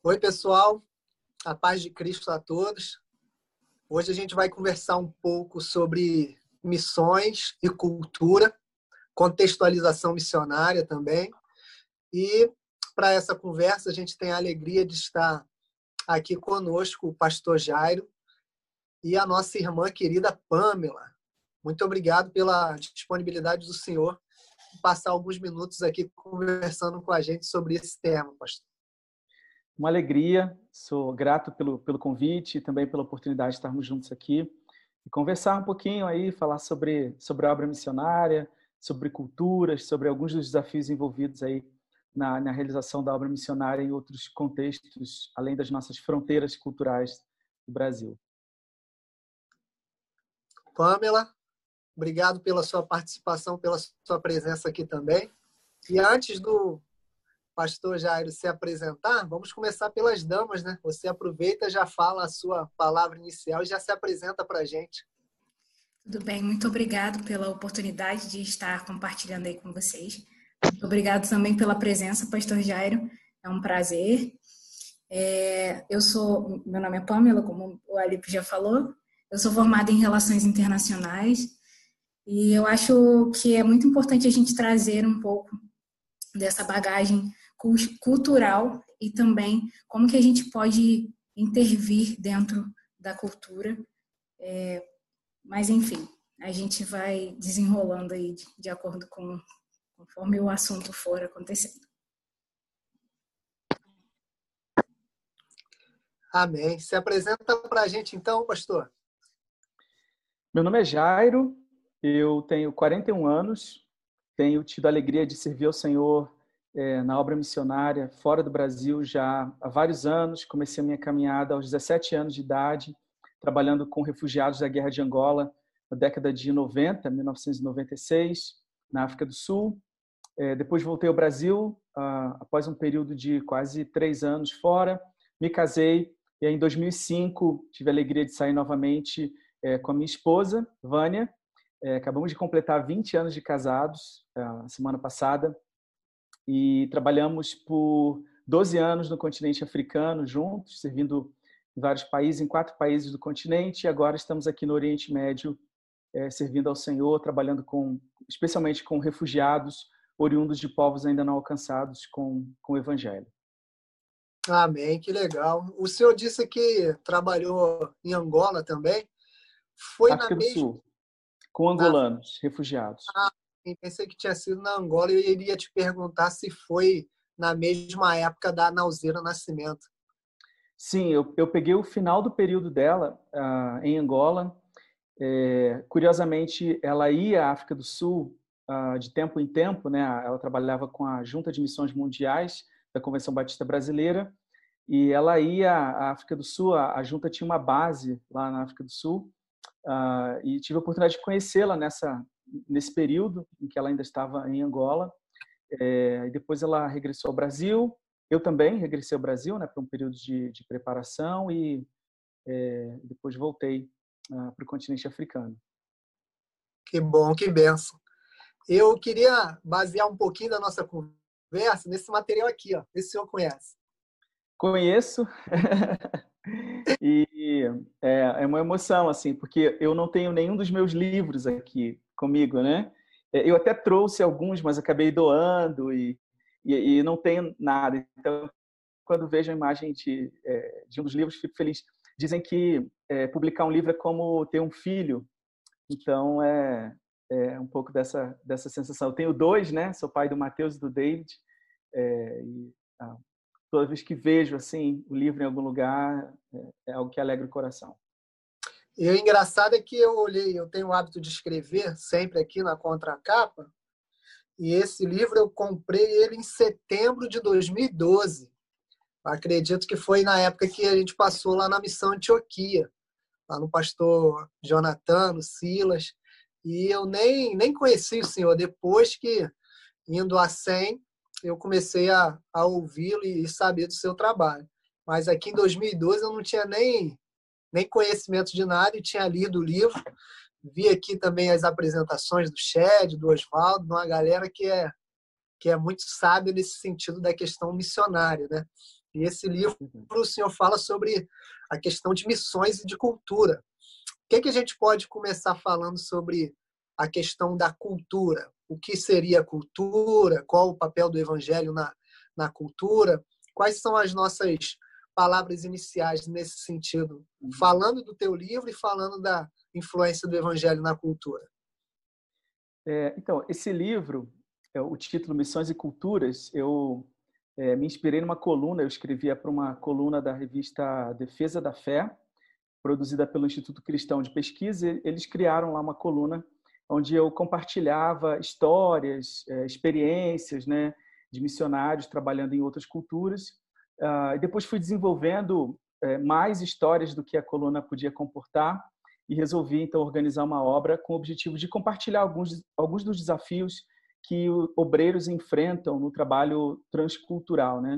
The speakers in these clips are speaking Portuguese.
Oi, pessoal. A paz de Cristo a todos. Hoje a gente vai conversar um pouco sobre missões e cultura, contextualização missionária também. E para essa conversa, a gente tem a alegria de estar aqui conosco o pastor Jairo e a nossa irmã querida Pamela. Muito obrigado pela disponibilidade do senhor de passar alguns minutos aqui conversando com a gente sobre esse tema, pastor. Uma alegria, sou grato pelo convite e também pela oportunidade de estarmos juntos aqui e conversar um pouquinho aí, falar sobre a obra missionária, sobre culturas, sobre alguns dos desafios envolvidos aí na realização da obra missionária em outros contextos, além das nossas fronteiras culturais do Brasil. Pamela, obrigado pela sua participação, pela sua presença aqui também. E antes do pastor Jairo se apresentar, vamos começar pelas damas, né? Você aproveita, já fala a sua palavra inicial e já se apresenta para a gente. Tudo bem, muito obrigado pela oportunidade de estar compartilhando aí com vocês. Muito obrigado também pela presença, pastor Jairo. É um prazer. Meu nome é Pamela, como o Alipe já falou. Eu sou formada em Relações Internacionais e eu acho que é muito importante a gente trazer um pouco dessa bagagem cultural e também como que a gente pode intervir dentro da cultura. Mas, enfim, a gente vai desenrolando aí de acordo com conforme o assunto for acontecendo. Amém. Se apresenta para a gente então, pastor. Meu nome é Jairo, eu tenho 41 anos, tenho tido a alegria de servir ao Senhor na obra missionária fora do Brasil já há vários anos. Comecei a minha caminhada aos 17 anos de idade, trabalhando com refugiados da Guerra de Angola na década de 90, 1996, na África do Sul. Depois voltei ao Brasil, após um período de quase 3 anos fora, me casei e aí, em 2005 tive a alegria de sair novamente com a minha esposa, Vânia. Acabamos de completar 20 anos de casados semana passada e trabalhamos por 12 anos no continente africano juntos, servindo em vários países, em 4 países do continente, e agora estamos aqui no Oriente Médio servindo ao Senhor, trabalhando especialmente com refugiados oriundos de povos ainda não alcançados com o Evangelho. Amém, que legal. O senhor disse que trabalhou em Angola também. Foi África na do mesma... Sul, com angolanos, refugiados. Pensei que tinha sido na Angola e eu iria te perguntar se foi na mesma época da Nauzira Nascimento. Sim, eu peguei o final do período dela em Angola. Curiosamente, ela ia à África do Sul de tempo em tempo, né? Ela trabalhava com a Junta de Missões Mundiais da Convenção Batista Brasileira e ela ia à África do Sul. A Junta tinha uma base lá na África do Sul e tive a oportunidade de conhecê-la nesse período em que ela ainda estava em Angola. E depois ela regressou ao Brasil. Eu também regressei ao Brasil, né, para um período de preparação e depois voltei para o continente africano. Que bom, que bênção. Eu queria basear um pouquinho da nossa conversa nesse material aqui, ó. Esse o senhor conhece? Conheço. E é uma emoção, assim, porque eu não tenho nenhum dos meus livros aqui comigo, né? Eu até trouxe alguns, mas acabei doando e não tenho nada. Então, quando vejo a imagem de um dos livros, fico feliz. Dizem que publicar um livro é como ter um filho. Então, é um pouco dessa sensação. Eu tenho 2, né? Sou pai do Matheus e do David. Toda vez que vejo assim o livro em algum lugar, é algo que alegra o coração. E o engraçado é que eu tenho o hábito de escrever sempre aqui na contracapa, e esse livro eu comprei ele em setembro de 2012. Acredito que foi na época que a gente passou lá na Missão Antioquia, lá no pastor Jonathan, no Silas, e eu nem conheci o senhor. Depois que, indo a 100, eu comecei a ouvi-lo e saber do seu trabalho. Mas aqui em 2012 eu não tinha nem conhecimento de nada e tinha lido o livro. Vi aqui também as apresentações do Shed, do Oswaldo, de uma galera que é muito sábia nesse sentido da questão missionária, né? E esse livro, o senhor fala sobre a questão de missões e de cultura. O que a gente pode começar falando sobre a questão da cultura? O que seria a cultura? Qual o papel do evangelho na cultura? Quais são as nossas palavras iniciais nesse sentido? Falando do teu livro e falando da influência do evangelho na cultura. Então, esse livro, o título Missões e Culturas, eu me inspirei numa coluna, eu escrevia para uma coluna da revista Defesa da Fé, produzida pelo Instituto Cristão de Pesquisa. Eles criaram lá uma coluna onde eu compartilhava histórias, experiências, né, de missionários trabalhando em outras culturas. E depois fui desenvolvendo mais histórias do que a coluna podia comportar e resolvi, então, organizar uma obra com o objetivo de compartilhar alguns dos desafios que obreiros enfrentam no trabalho transcultural, né?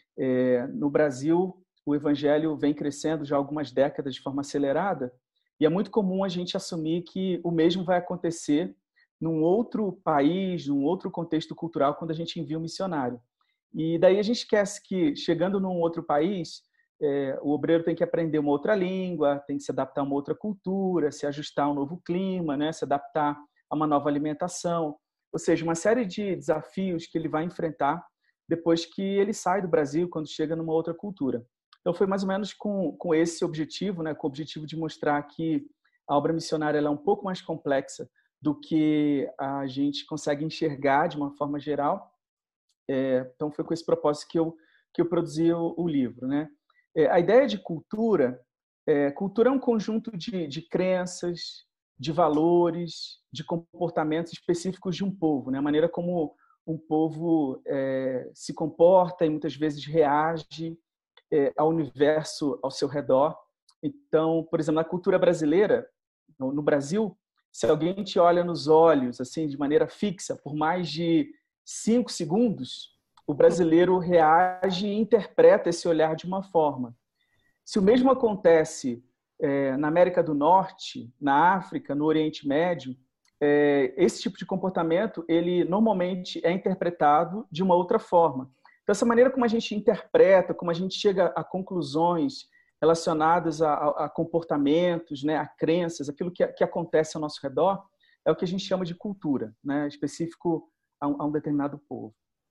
No Brasil, o evangelho vem crescendo já há algumas décadas de forma acelerada e é muito comum a gente assumir que o mesmo vai acontecer num outro país, num outro contexto cultural, quando a gente envia um missionário. E daí a gente esquece que, chegando num outro país, o obreiro tem que aprender uma outra língua, tem que se adaptar a uma outra cultura, se ajustar a um novo clima, né? Se adaptar a uma nova alimentação. Ou seja, uma série de desafios que ele vai enfrentar depois que ele sai do Brasil, quando chega numa outra cultura. Então, foi mais ou menos com esse objetivo, né? Com o objetivo de mostrar que a obra missionária ela é um pouco mais complexa do que a gente consegue enxergar de uma forma geral. Então, foi com esse propósito que eu produzi o livro, né? A ideia de cultura, cultura é um conjunto de crenças, de valores, de comportamentos específicos de um povo, né? A maneira como um povo se comporta e muitas vezes reage ao universo ao seu redor. Então, por exemplo, na cultura brasileira, no Brasil, se alguém te olha nos olhos assim de maneira fixa por mais de 5 segundos, o brasileiro reage e interpreta esse olhar de uma forma. Se o mesmo acontece na América do Norte, na África, no Oriente Médio, esse tipo de comportamento, ele normalmente é interpretado de uma outra forma. Então, essa maneira como a gente interpreta, como a gente chega a conclusões relacionadas a comportamentos, né, a crenças, aquilo que acontece ao nosso redor, é o que a gente chama de cultura, né, específico a um determinado povo.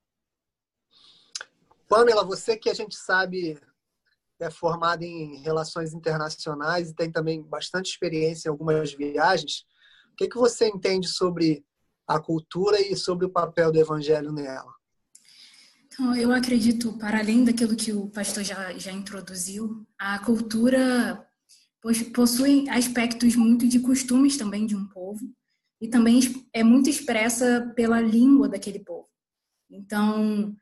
Pamela, você que a gente sabe é formada em relações internacionais e tem também bastante experiência em algumas viagens, o que você entende sobre a cultura e sobre o papel do evangelho nela? Então, eu acredito, para além daquilo que o pastor já introduziu, a cultura possui aspectos muito de costumes também de um povo e também é muito expressa pela língua daquele povo. Então,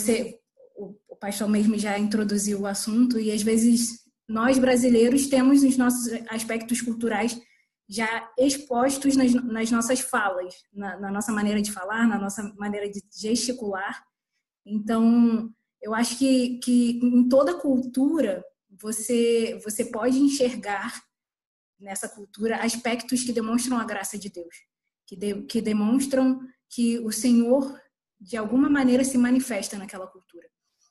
o pastor mesmo já introduziu o assunto e às vezes nós brasileiros temos os nossos aspectos culturais já expostos nas nossas falas, na nossa maneira de falar, na nossa maneira de gesticular. Então, eu acho que em toda cultura você pode enxergar nessa cultura aspectos que demonstram a graça de Deus, que demonstram que o Senhor, de alguma maneira, se manifesta naquela cultura.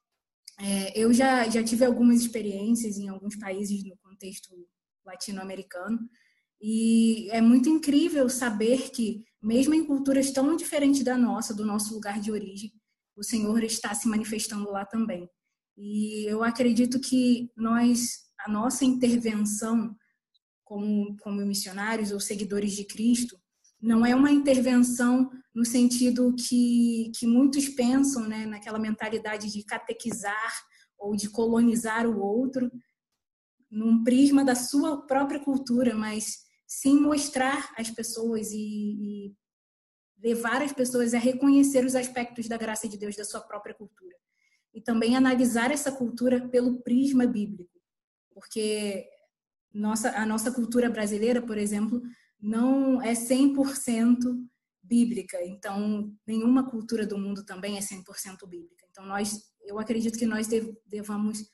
Eu já tive algumas experiências em alguns países no contexto latino-americano e é muito incrível saber que, mesmo em culturas tão diferentes da nossa, do nosso lugar de origem, o Senhor está se manifestando lá também. E eu acredito que a nossa intervenção como missionários ou seguidores de Cristo, não é uma intervenção no sentido que muitos pensam, né, naquela mentalidade de catequizar ou de colonizar o outro, num prisma da sua própria cultura, mas sim mostrar às pessoas e levar as pessoas a reconhecer os aspectos da graça de Deus da sua própria cultura. E também analisar essa cultura pelo prisma bíblico, porque a nossa cultura brasileira, por exemplo, não é 100% bíblica. Então, nenhuma cultura do mundo também é 100% bíblica. Então, eu acredito que nós devamos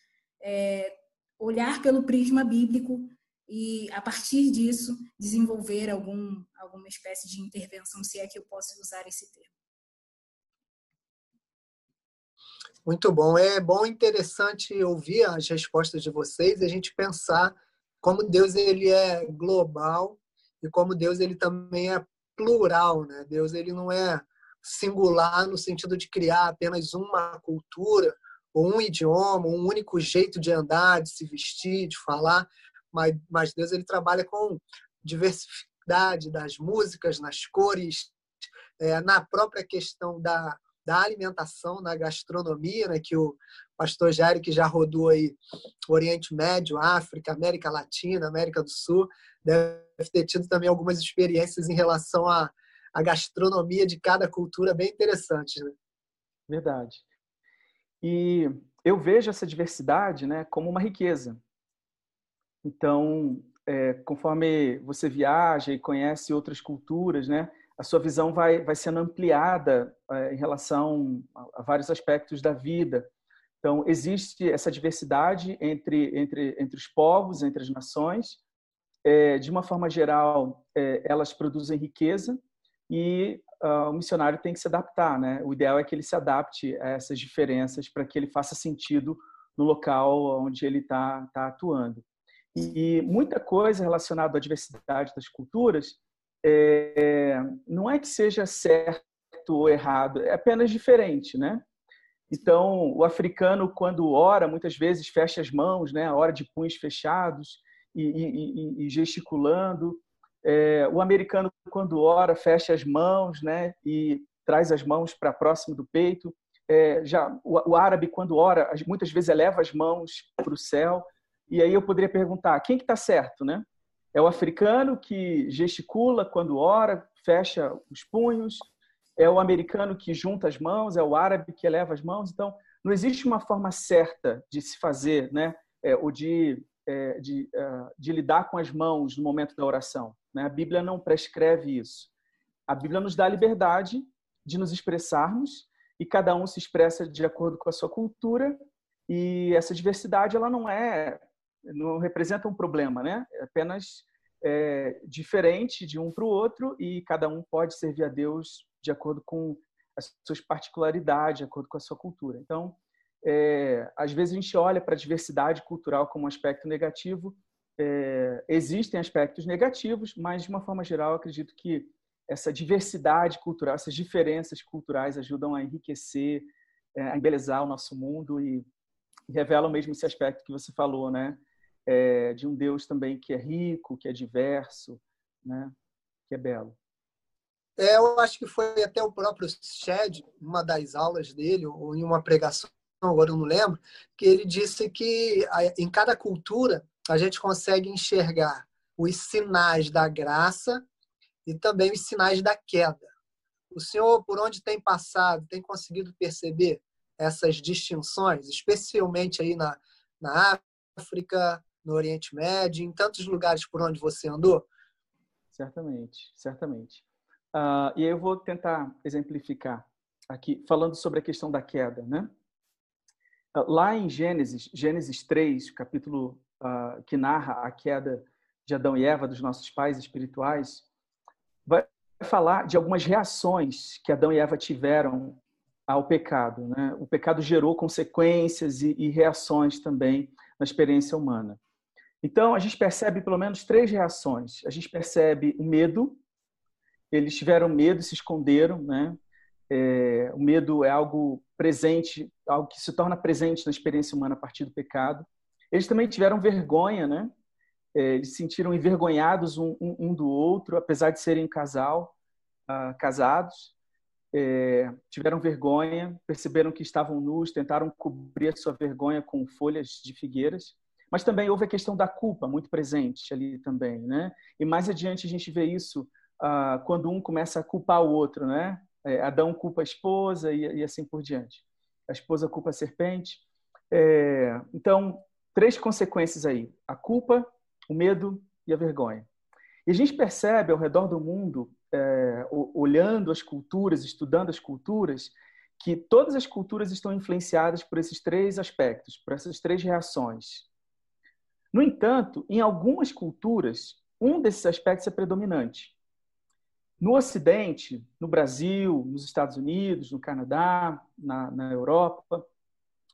olhar pelo prisma bíblico e, a partir disso, desenvolver alguma espécie de intervenção, se é que eu posso usar esse termo. Muito bom. É bom e interessante ouvir as respostas de vocês e a gente pensar como Deus ele é global e como Deus ele também é plural, né? Deus ele não é singular no sentido de criar apenas uma cultura ou um idioma, um único jeito de andar, de se vestir, de falar, mas Deus ele trabalha com diversidade das músicas, nas cores, na própria questão da alimentação, na gastronomia, né, que o pastor Jairo, que já rodou aí Oriente Médio, África, América Latina, América do Sul, deve ter tido também algumas experiências em relação à gastronomia de cada cultura bem interessantes, né? Verdade. E eu vejo essa diversidade, né, como uma riqueza. Então, conforme você viaja e conhece outras culturas, né, a sua visão vai sendo ampliada em relação a vários aspectos da vida. Então, existe essa diversidade entre os povos, entre as nações. De uma forma geral, elas produzem riqueza e o missionário tem que se adaptar, né? O ideal é que ele se adapte a essas diferenças para que ele faça sentido no local onde ele está atuando. E muita coisa relacionada à diversidade das culturas não é que seja certo ou errado, é apenas diferente, né? Então, o africano, quando ora, muitas vezes fecha as mãos, né? Ora de punhos fechados e gesticulando. O americano, quando ora, fecha as mãos, né? E traz as mãos para próximo do peito. Já o árabe, quando ora, muitas vezes eleva as mãos para o céu. E aí eu poderia perguntar, quem que está certo, né? É o africano que gesticula quando ora, fecha os punhos, é o americano que junta as mãos, é o árabe que eleva as mãos. Então, não existe uma forma certa de se fazer, né? Ou de lidar com as mãos no momento da oração, né? A Bíblia não prescreve isso. A Bíblia nos dá a liberdade de nos expressarmos e cada um se expressa de acordo com a sua cultura, e essa diversidade ela não representa um problema, né? É apenas diferente de um para o outro e cada um pode servir a Deus de acordo com as suas particularidades, de acordo com a sua cultura. Então, às vezes a gente olha para a diversidade cultural como um aspecto negativo. Existem aspectos negativos, mas de uma forma geral eu acredito que essa diversidade cultural, essas diferenças culturais ajudam a enriquecer, a embelezar o nosso mundo e revelam mesmo esse aspecto que você falou, né? De um Deus também que é rico, que é diverso, né? Que é belo. Eu acho que foi até o próprio Shed, uma das aulas dele, ou em uma pregação, agora eu não lembro, que ele disse que em cada cultura a gente consegue enxergar os sinais da graça e também os sinais da queda. O senhor, por onde tem passado, tem conseguido perceber essas distinções, especialmente aí na África, no Oriente Médio, em tantos lugares por onde você andou? Certamente, certamente. E aí eu vou tentar exemplificar aqui, falando sobre a questão da queda, né? Lá em Gênesis 3, capítulo que narra a queda de Adão e Eva, dos nossos pais espirituais, vai falar de algumas reações que Adão e Eva tiveram ao pecado, né? O pecado gerou consequências e reações também na experiência humana. Então, a gente percebe pelo menos 3 reações. A gente percebe o medo. Eles tiveram medo e se esconderam, né? O medo é algo presente, algo que se torna presente na experiência humana a partir do pecado. Eles também tiveram vergonha, né? Eles se sentiram envergonhados um do outro, apesar de serem um casal, casados. Tiveram vergonha, perceberam que estavam nus, tentaram cobrir a sua vergonha com folhas de figueiras. Mas também houve a questão da culpa, muito presente ali também, né? E mais adiante a gente vê isso quando um começa a culpar o outro, né? Adão culpa a esposa e assim por diante. A esposa culpa a serpente. Então, 3 consequências aí: a culpa, o medo e a vergonha. E a gente percebe ao redor do mundo, olhando as culturas, estudando as culturas, que todas as culturas estão influenciadas por esses 3 aspectos, por essas 3 reações. No entanto, em algumas culturas, um desses aspectos é predominante. No Ocidente, no Brasil, nos Estados Unidos, no Canadá, na Europa,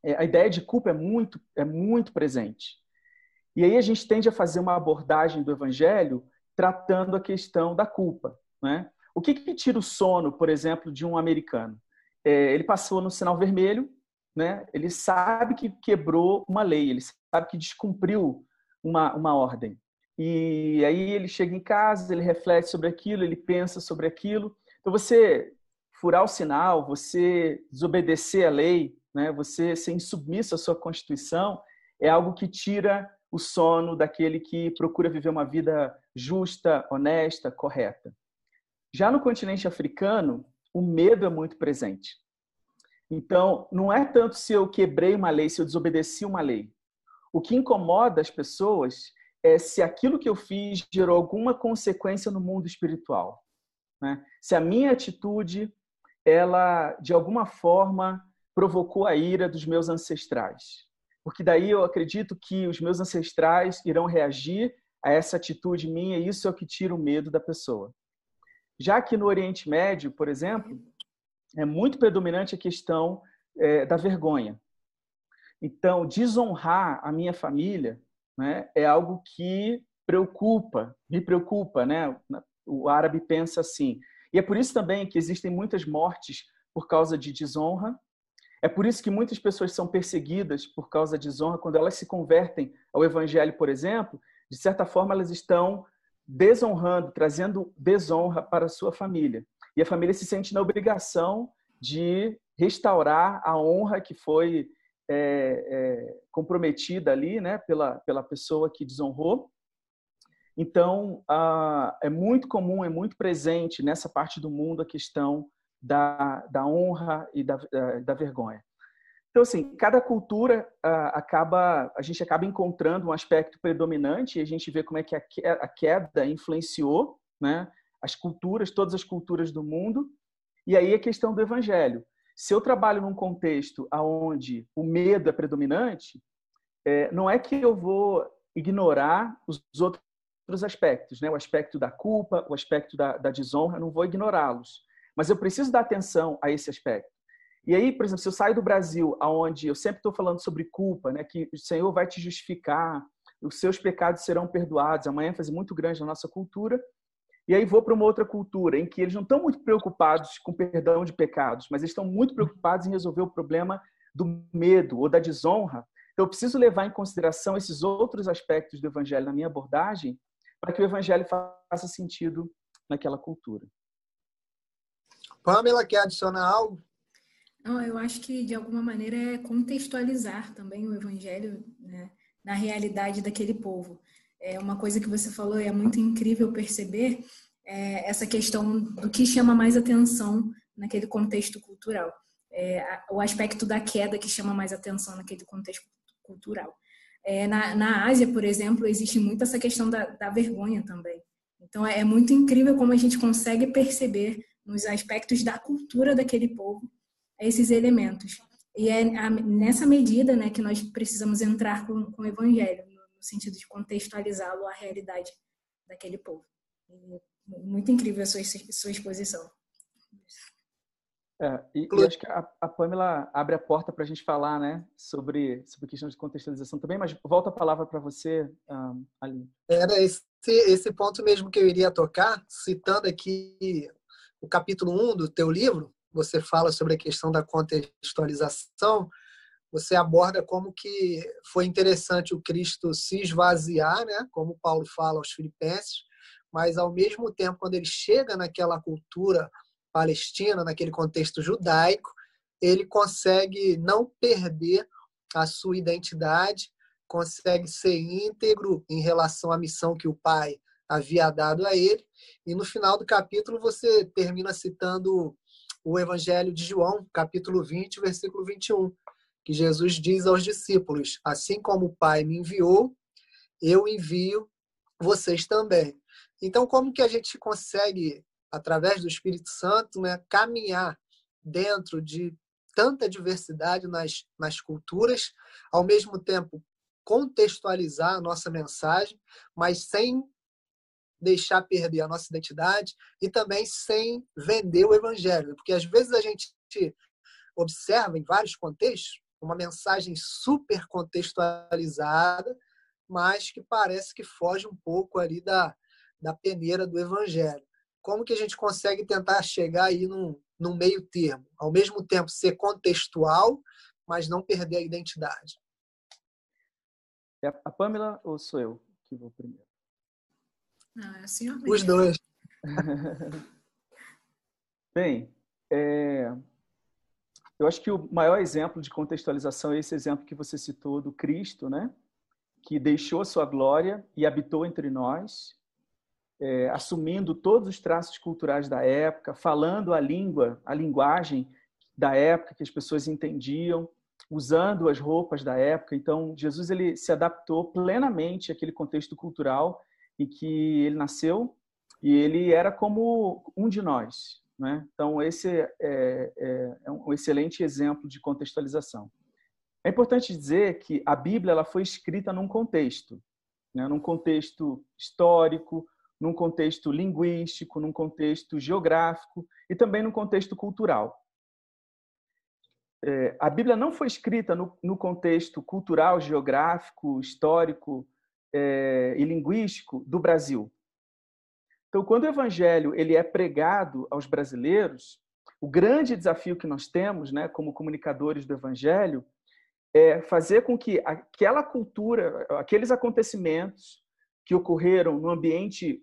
a ideia de culpa é muito presente. E aí a gente tende a fazer uma abordagem do evangelho tratando a questão da culpa, né? O que tira o sono, por exemplo, de um americano? Ele passou no sinal vermelho, né? Ele sabe que quebrou uma lei, ele sabe que descumpriu uma ordem. E aí ele chega em casa, ele reflete sobre aquilo, ele pensa sobre aquilo. Então, você furar o sinal, você desobedecer a lei, né? Você ser insubmisso à sua Constituição, é algo que tira o sono daquele que procura viver uma vida justa, honesta, correta. Já no continente africano, o medo é muito presente. Então, não é tanto se eu quebrei uma lei, se eu desobedeci uma lei. O que incomoda as pessoas é se aquilo que eu fiz gerou alguma consequência no mundo espiritual, né? Se a minha atitude, ela, de alguma forma, provocou a ira dos meus ancestrais. Porque daí eu acredito que os meus ancestrais irão reagir a essa atitude minha, e isso é o que tira o medo da pessoa. Já que no Oriente Médio, por exemplo, é muito predominante a questão da vergonha. Então, desonrar a minha família, né, é algo que me preocupa, né? O árabe pensa assim. E é por isso também que existem muitas mortes por causa de desonra. É por isso que muitas pessoas são perseguidas por causa da desonra. Quando elas se convertem ao evangelho, por exemplo, de certa forma elas estão desonrando, trazendo desonra para a sua família. E a família se sente na obrigação de restaurar a honra que foi comprometida ali, né, pela pessoa que desonrou. Então, é muito comum, é muito presente nessa parte do mundo a questão da honra e da vergonha. Então, assim, cada cultura a gente acaba encontrando um aspecto predominante, e a gente vê como é que a queda influenciou, né, as culturas, todas as culturas do mundo. E aí a questão do evangelho. Se eu trabalho num contexto onde o medo é predominante, não é que eu vou ignorar os outros aspectos, né? O aspecto da culpa, o aspecto da desonra, eu não vou ignorá-los. Mas eu preciso dar atenção a esse aspecto. E aí, por exemplo, se eu saio do Brasil, onde eu sempre estou falando sobre culpa, né? Que o Senhor vai te justificar, os seus pecados serão perdoados, é uma ênfase muito grande na nossa cultura. E aí vou para uma outra cultura em que eles não estão muito preocupados com perdão de pecados, mas eles estão muito preocupados em resolver o problema do medo ou da desonra. Então, eu preciso levar em consideração esses outros aspectos do evangelho na minha abordagem para que o evangelho faça sentido naquela cultura. Pamela, quer adicionar algo? Não, eu acho que, de alguma maneira, é contextualizar também o evangelho, né, na realidade daquele povo. Uma coisa que você falou, é muito incrível perceber, essa questão do que chama mais atenção naquele contexto cultural. O aspecto da queda que chama mais atenção naquele contexto cultural. Na Ásia, por exemplo, existe muito essa questão da vergonha também. Então, é muito incrível como a gente consegue perceber nos aspectos da cultura daquele povo esses elementos. E é nessa medida, né, que nós precisamos entrar com o evangelho, no sentido de contextualizá-lo à realidade daquele povo. E muito incrível a sua exposição. E acho que a Pamela abre a porta para a gente falar, né, sobre questão de contextualização também, mas volta a palavra para você, Aline. Era esse ponto mesmo que eu iria tocar, citando aqui o capítulo 1 do teu livro. Você fala sobre a questão da contextualização, você aborda como que foi interessante o Cristo se esvaziar, né? Como Paulo fala aos Filipenses, mas ao mesmo tempo, quando ele chega naquela cultura palestina, naquele contexto judaico, ele consegue não perder a sua identidade, consegue ser íntegro em relação à missão que o Pai havia dado a ele, e no final do capítulo você termina citando o Evangelho de João, capítulo 20, versículo 21, que Jesus diz aos discípulos: assim como o Pai me enviou, eu envio vocês também. Então, como que a gente consegue, através do Espírito Santo, né, caminhar dentro de tanta diversidade nas culturas, ao mesmo tempo contextualizar a nossa mensagem, mas sem deixar perder a nossa identidade e também sem vender o evangelho, porque às vezes a gente observa em vários contextos, uma mensagem super contextualizada, mas que parece que foge um pouco ali da peneira do evangelho. Como que a gente consegue tentar chegar aí num meio termo? Ao mesmo tempo ser contextual, mas não perder a identidade. É a Pamela ou sou eu que vou primeiro? Não, é o senhor mesmo. Os dois. Bem, eu acho que o maior exemplo de contextualização é esse exemplo que você citou do Cristo, né? Que deixou a sua glória e habitou entre nós, assumindo todos os traços culturais da época, falando a linguagem da época que as pessoas entendiam, usando as roupas da época. Então, Jesus ele se adaptou plenamente àquele contexto cultural em que ele nasceu e ele era como um de nós, né? Então, esse é um excelente exemplo de contextualização. É importante dizer que a Bíblia ela foi escrita num contexto, né? Num contexto histórico, num contexto linguístico, num contexto geográfico e também num contexto cultural. A Bíblia não foi escrita no contexto cultural, geográfico, histórico e linguístico do Brasil. Então, quando o Evangelho ele é pregado aos brasileiros, o grande desafio que nós temos, né, como comunicadores do Evangelho, é fazer com que aquela cultura, aqueles acontecimentos que ocorreram no ambiente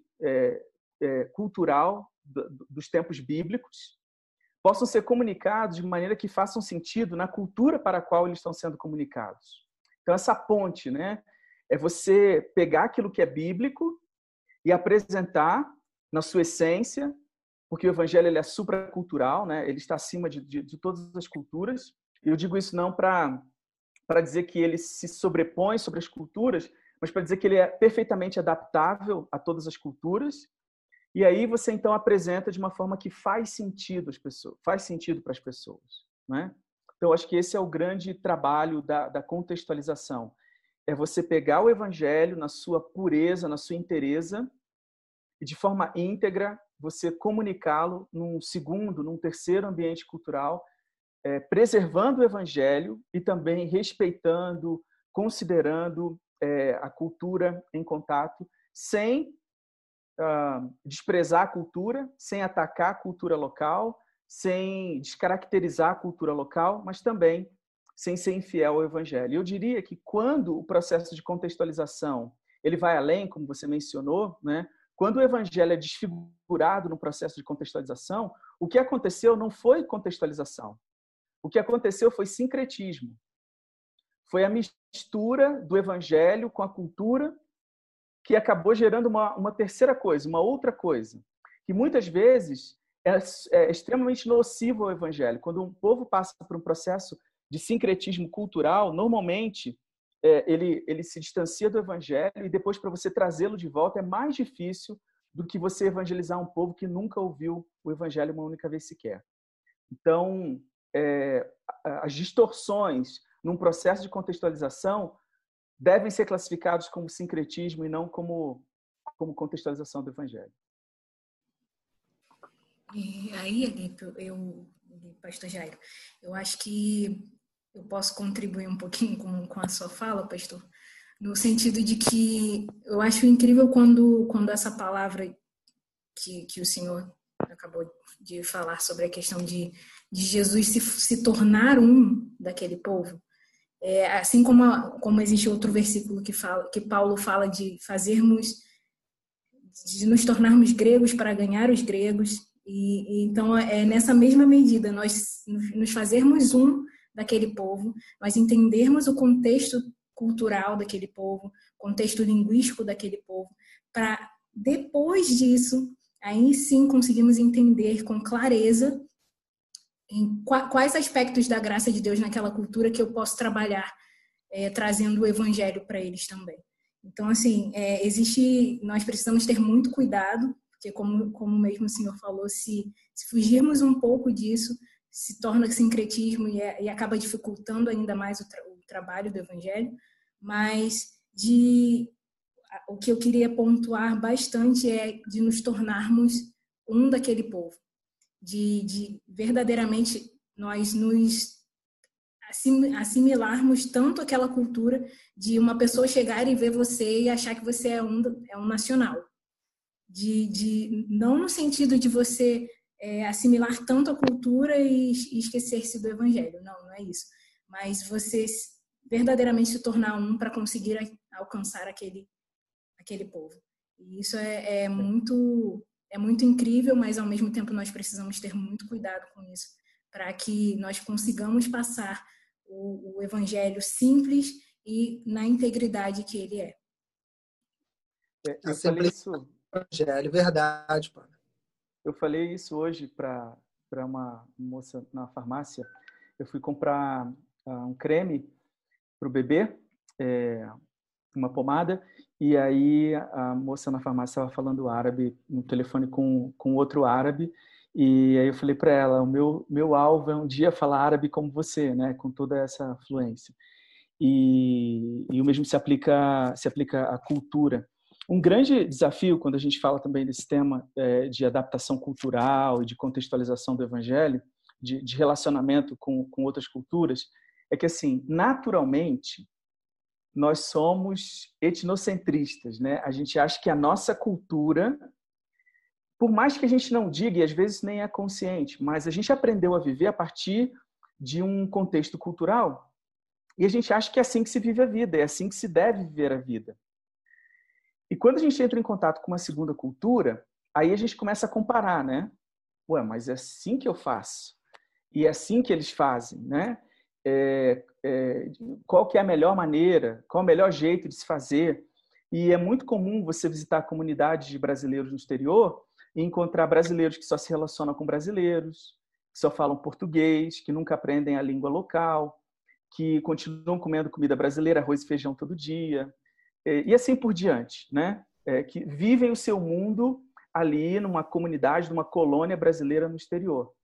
cultural dos tempos bíblicos, possam ser comunicados de maneira que façam sentido na cultura para a qual eles estão sendo comunicados. Então, essa ponte, né, é você pegar aquilo que é bíblico e apresentar na sua essência, porque o Evangelho ele é supracultural, né, ele está acima de todas as culturas. E eu digo isso não para dizer que ele se sobrepõe sobre as culturas, mas para dizer que ele é perfeitamente adaptável a todas as culturas. E aí você então apresenta de uma forma que faz sentido para as pessoas, né? Então acho que esse é o grande trabalho da contextualização. É você pegar o Evangelho na sua pureza, na sua inteireza, e de forma íntegra você comunicá-lo num segundo, num terceiro ambiente cultural, preservando o Evangelho e também respeitando, considerando a cultura em contato, sem desprezar a cultura, sem atacar a cultura local, sem descaracterizar a cultura local, mas também sem ser infiel ao Evangelho. Eu diria que quando o processo de contextualização ele vai além, como você mencionou, né? Quando o Evangelho é desfigurado no processo de contextualização, o que aconteceu não foi contextualização. O que aconteceu foi sincretismo. Foi a mistura do Evangelho com a cultura que acabou gerando uma terceira coisa, uma outra coisa, que muitas vezes é extremamente nocivo ao Evangelho. Quando um povo passa por um processo de sincretismo cultural, normalmente ele se distancia do Evangelho e depois para você trazê-lo de volta é mais difícil do que você evangelizar um povo que nunca ouviu o Evangelho uma única vez sequer. Então, as distorções num processo de contextualização devem ser classificados como sincretismo e não como contextualização do Evangelho. E aí, pastor Jairo, eu acho que eu posso contribuir um pouquinho com a sua fala, pastor, no sentido de que eu acho incrível quando essa palavra que o senhor acabou de falar sobre a questão de Jesus se tornar um daquele povo. Assim como existe outro versículo que Paulo fala de nos tornarmos gregos para ganhar os gregos, e então nessa mesma medida nós nos fazermos um daquele povo, nós entendermos o contexto cultural daquele povo, contexto linguístico daquele povo, para depois disso aí sim conseguimos entender com clareza em quais aspectos da graça de Deus naquela cultura que eu posso trabalhar trazendo o evangelho para eles também. Então, assim, nós precisamos ter muito cuidado, porque como mesmo o senhor falou, se fugirmos um pouco disso, se torna sincretismo e acaba dificultando ainda mais o trabalho do evangelho, mas o que eu queria pontuar bastante é de nos tornarmos um daquele povo, de verdadeiramente nós assimilarmos tanto aquela cultura de uma pessoa chegar e ver você e achar que você é um nacional. Não no sentido de você assimilar tanto a cultura e esquecer-se do evangelho. Não é isso. Mas você verdadeiramente se tornar um para conseguir alcançar aquele povo. E isso é muito incrível, mas ao mesmo tempo nós precisamos ter muito cuidado com isso, para que nós consigamos passar o evangelho simples e na integridade que ele é. Eu falei isso. Evangelho, verdade, pô. Eu falei isso hoje para uma moça na farmácia. Eu fui comprar um creme para o bebê, uma pomada, e aí a moça na farmácia estava falando árabe no telefone com outro árabe, e aí eu falei para ela, o meu alvo é um dia falar árabe como você, né, com toda essa fluência. E o mesmo se aplica à cultura. Um grande desafio, quando a gente fala também desse tema de adaptação cultural e de contextualização do evangelho, de relacionamento com outras culturas, é que, assim, naturalmente, nós somos etnocentristas, né? A gente acha que a nossa cultura, por mais que a gente não diga, e às vezes nem é consciente, mas a gente aprendeu a viver a partir de um contexto cultural, e a gente acha que é assim que se vive a vida, é assim que se deve viver a vida. E quando a gente entra em contato com uma segunda cultura, aí a gente começa a comparar, né? Ué, mas é assim que eu faço. E é assim que eles fazem, né? Qual que é a melhor maneira? Qual é o melhor jeito de se fazer? E é muito comum você visitar comunidades de brasileiros no exterior e encontrar brasileiros que só se relacionam com brasileiros, que só falam português, que nunca aprendem a língua local, que continuam comendo comida brasileira, arroz e feijão todo dia, e assim por diante, né? Que vivem o seu mundo ali numa comunidade, numa colônia brasileira no exterior.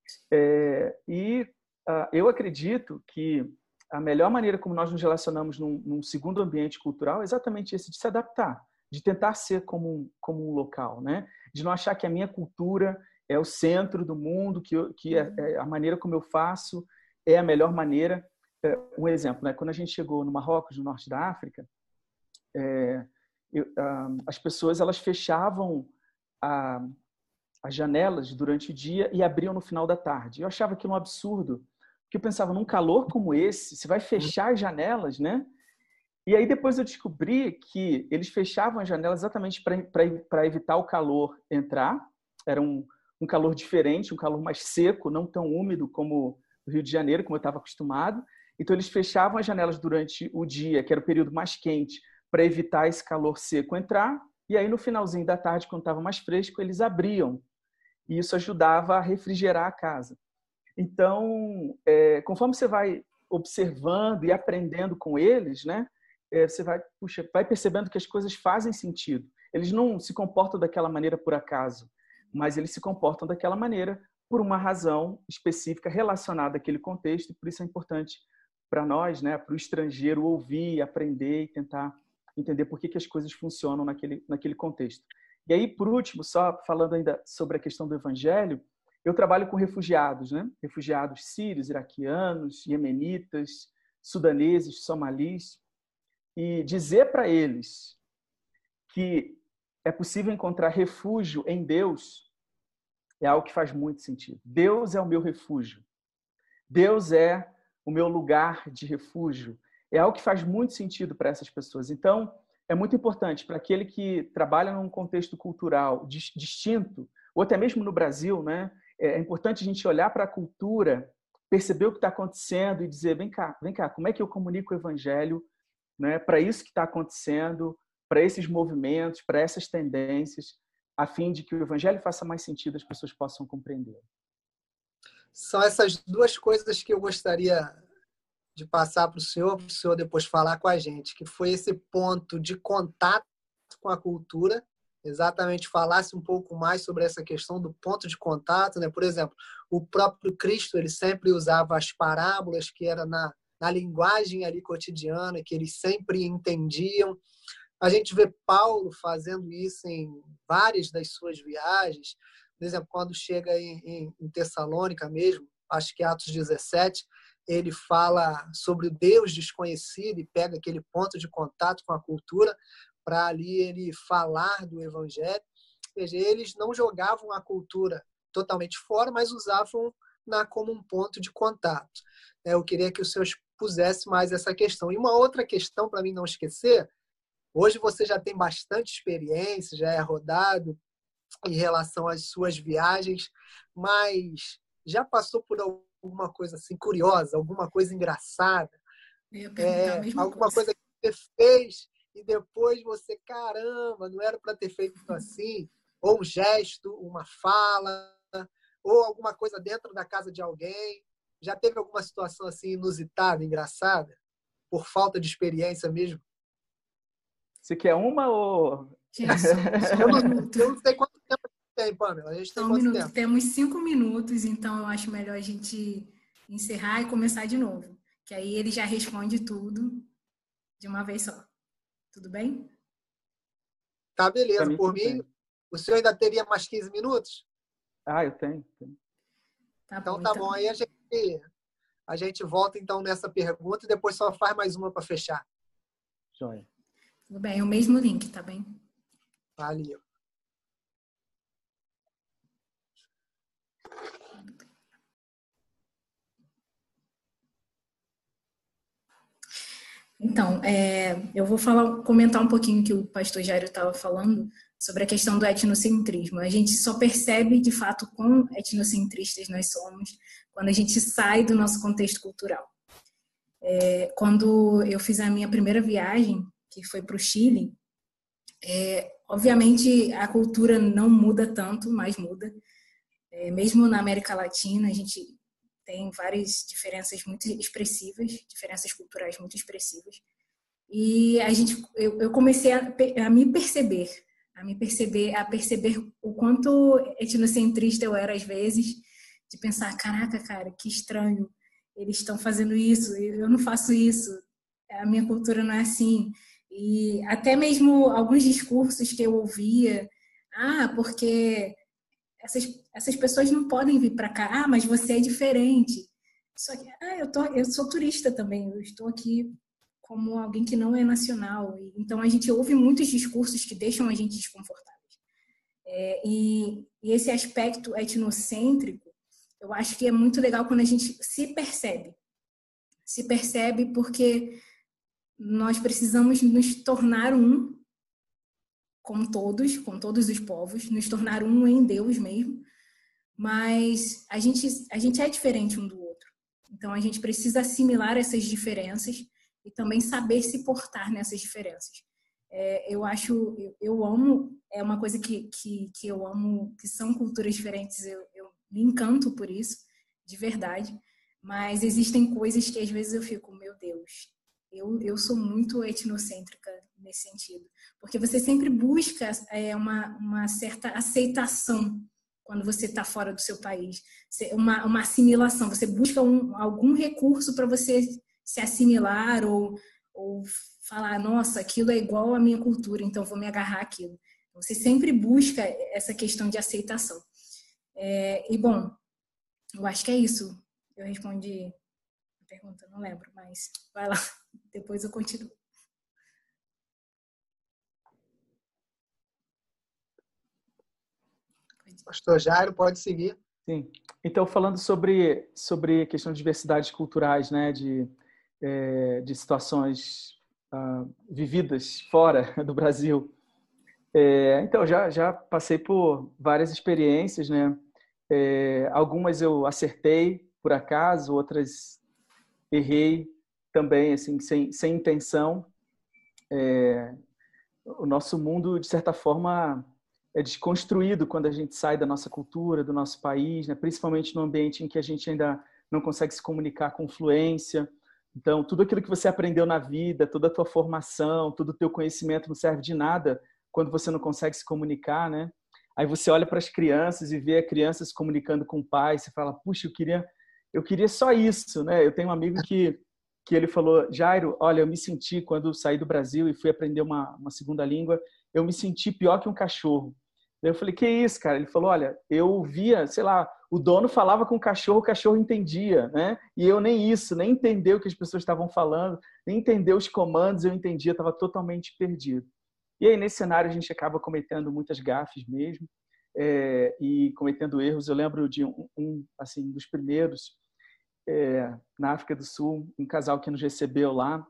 Eu acredito que a melhor maneira como nós nos relacionamos num segundo ambiente cultural é exatamente esse, de se adaptar, de tentar ser como um local, né? De não achar que a minha cultura é o centro do mundo, que a maneira como eu faço é a melhor maneira. Um exemplo, né? Quando a gente chegou no Marrocos, no norte da África, as pessoas elas fechavam as janelas durante o dia e abriam no final da tarde. Eu achava aquilo um absurdo, porque eu pensava, num calor como esse, você vai fechar as janelas, né? E aí depois eu descobri que eles fechavam as janelas exatamente para evitar o calor entrar. Era um calor diferente, um calor mais seco, não tão úmido como o Rio de Janeiro, como eu estava acostumado. Então eles fechavam as janelas durante o dia, que era o período mais quente, para evitar esse calor seco entrar. E aí no finalzinho da tarde, quando estava mais fresco, eles abriam. E isso ajudava a refrigerar a casa. Então, conforme você vai observando e aprendendo com eles, né, você vai percebendo que as coisas fazem sentido. Eles não se comportam daquela maneira por acaso, mas eles se comportam daquela maneira por uma razão específica relacionada àquele contexto, e por isso é importante para nós, né, para o estrangeiro ouvir, aprender e tentar entender por que as coisas funcionam naquele contexto. E aí, por último, só falando ainda sobre a questão do evangelho, eu trabalho com refugiados, né? Refugiados sírios, iraquianos, iemenitas, sudaneses, somalis, e dizer para eles que é possível encontrar refúgio em Deus é algo que faz muito sentido. Deus é o meu refúgio. Deus é o meu lugar de refúgio. É algo que faz muito sentido para essas pessoas. Então, é muito importante para aquele que trabalha num contexto cultural distinto, ou até mesmo no Brasil, né? É importante a gente olhar para a cultura, perceber o que está acontecendo e dizer, vem cá, como é que eu comunico o evangelho, né, para isso que está acontecendo, para esses movimentos, para essas tendências, a fim de que o evangelho faça mais sentido, as pessoas possam compreender. São essas duas coisas que eu gostaria de passar para o senhor depois falar com a gente, que foi esse ponto de contato com a cultura, exatamente falasse um pouco mais sobre essa questão do ponto de contato, né? Por exemplo, o próprio Cristo, ele sempre usava as parábolas, que era na linguagem ali cotidiana, que eles sempre entendiam. A gente vê Paulo fazendo isso em várias das suas viagens. Por exemplo, quando chega em Tessalônica mesmo, acho que Atos 17, ele fala sobre o Deus desconhecido e pega aquele ponto de contato com a cultura para ali ele falar do evangelho. Ou seja, eles não jogavam a cultura totalmente fora, mas usavam como um ponto de contato. Eu queria que o senhor pusesse mais essa questão. E uma outra questão, para mim não esquecer, hoje você já tem bastante experiência, já é rodado em relação às suas viagens, mas já passou por alguma coisa assim curiosa, alguma coisa engraçada? Alguma coisa que você fez e depois você, caramba, não era para ter feito assim? Ou um gesto, uma fala, ou alguma coisa dentro da casa de alguém? Já teve alguma situação assim inusitada, engraçada? Por falta de experiência mesmo? Você quer uma ou... Gente, só um minuto. Eu não sei quanto tempo tem, Pamela. A gente tem quanto tempo? Temos 5 minutos, então eu acho melhor a gente encerrar e começar de novo. Que aí ele já responde tudo de uma vez só. Tudo bem? Tá, beleza. Por mim, o senhor ainda teria mais 15 minutos? Eu tenho. Tá então bom, tá bom. Aí a gente volta então nessa pergunta e depois só faz mais uma para fechar. Joia. Tudo bem, é o mesmo link, tá bem? Valeu. Então, eu vou comentar um pouquinho que o pastor Jairo estava falando sobre a questão do etnocentrismo. A gente só percebe, de fato, quão etnocentristas nós somos quando a gente sai do nosso contexto cultural. Quando eu fiz a minha primeira viagem, que foi para o Chile, obviamente a cultura não muda tanto, mas muda. Mesmo na América Latina, a gente tem várias diferenças muito expressivas, diferenças culturais muito expressivas. E eu comecei a me perceber, a perceber o quanto etnocentrista eu era às vezes, de pensar, caraca, cara, que estranho, eles estão fazendo isso, eu não faço isso, a minha cultura não é assim. E até mesmo alguns discursos que eu ouvia, porque essas pessoas não podem vir para cá, mas você é diferente. Só que eu sou turista também, eu estou aqui como alguém que não é nacional. Então a gente ouve muitos discursos que deixam a gente desconfortáveis. E esse aspecto etnocêntrico, eu acho que é muito legal quando a gente se percebe. Se percebe porque nós precisamos nos tornar um, com todos os povos, nos tornar um em Deus mesmo, mas a gente é diferente um do outro. Então a gente precisa assimilar essas diferenças e também saber se portar nessas diferenças. Eu amo, é uma coisa que eu amo, que são culturas diferentes, eu me encanto por isso, de verdade, mas existem coisas que às vezes eu fico, meu Deus, eu sou muito etnocêntrica nesse sentido, porque você sempre busca uma certa aceitação quando você está fora do seu país, uma assimilação, você busca algum recurso para você se assimilar ou falar, nossa, aquilo é igual à minha cultura, então vou me agarrar àquilo. Você sempre busca essa questão de aceitação. E, bom, eu acho que é isso. Eu respondi a pergunta, não lembro, mas vai lá, depois eu continuo. Pastor Jairo, pode seguir. Sim. Então, falando sobre a questão de diversidades culturais, né, de situações vividas fora do Brasil. Então, já passei por várias experiências, né? Algumas eu acertei por acaso, outras errei também, assim, sem intenção. O nosso mundo, de certa forma, é desconstruído quando a gente sai da nossa cultura, do nosso país, né? Principalmente no ambiente em que a gente ainda não consegue se comunicar com fluência. Então, tudo aquilo que você aprendeu na vida, toda a tua formação, todo o teu conhecimento não serve de nada quando você não consegue se comunicar, né? Aí você olha para as crianças e vê a criança se comunicando com o pai, você fala, puxa, eu queria só isso, né? Eu tenho um amigo que ele falou, Jairo, olha, eu me senti, quando saí do Brasil e fui aprender uma segunda língua, eu me senti pior que um cachorro. Daí eu falei, que isso, cara? Ele falou, olha, eu via, sei lá, o dono falava com o cachorro entendia, né? E eu nem isso, nem entender o que as pessoas estavam falando, nem entender os comandos, eu entendia, estava totalmente perdido. E aí, nesse cenário, a gente acaba cometendo muitas gafes mesmo, e cometendo erros. Eu lembro de assim, dos primeiros, na África do Sul, um casal que nos recebeu lá,